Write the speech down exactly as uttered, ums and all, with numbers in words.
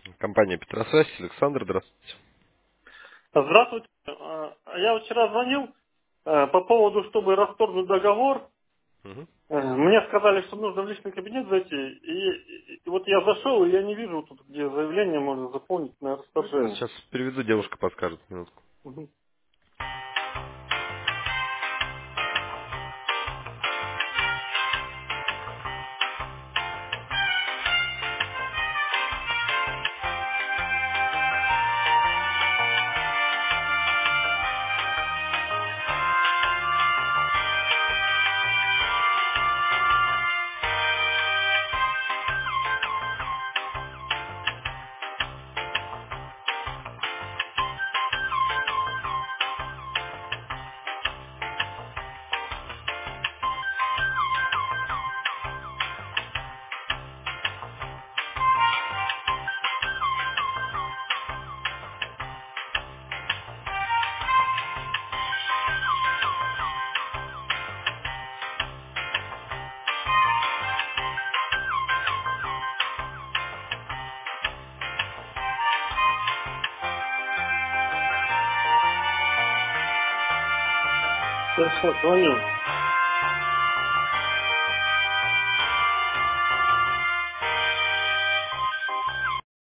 Компания Петросвязь. Александр, здравствуйте. Здравствуйте. А, Я вот вчера звонил э, по поводу, чтобы расторгнуть договор. Мгм. Э, Мне сказали, что нужно в личный кабинет зайти. И, и- и вот я зашел, и я не вижу тут, где заявление можно заполнить на расторжение. Сейчас переведу, девушка подскажет. Минутку. Мгм. Я сейчас звоню.